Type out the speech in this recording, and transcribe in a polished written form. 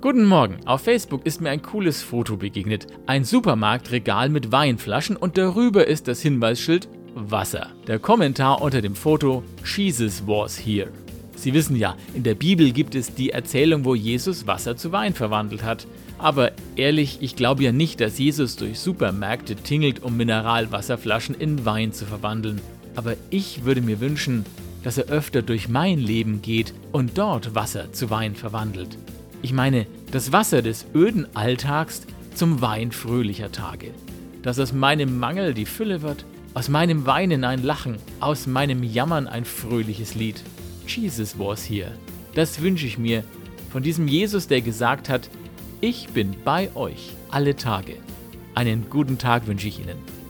Guten Morgen. Auf Facebook ist mir ein cooles Foto begegnet. Ein Supermarktregal mit Weinflaschen und darüber ist das Hinweisschild Wasser. Der Kommentar unter dem Foto: Jesus was here. Sie wissen ja, in der Bibel gibt es die Erzählung, wo Jesus Wasser zu Wein verwandelt hat. Aber ehrlich, ich glaube ja nicht, dass Jesus durch Supermärkte tingelt, um Mineralwasserflaschen in Wein zu verwandeln. Aber ich würde mir wünschen, dass er öfter durch mein Leben geht und dort Wasser zu Wein verwandelt. Ich meine, das Wasser des öden Alltags zum Wein fröhlicher Tage. Dass aus meinem Mangel die Fülle wird, aus meinem Weinen ein Lachen, aus meinem Jammern ein fröhliches Lied. Jesus was here. Das wünsche ich mir von diesem Jesus, der gesagt hat: Ich bin bei euch alle Tage. Einen guten Tag wünsche ich Ihnen.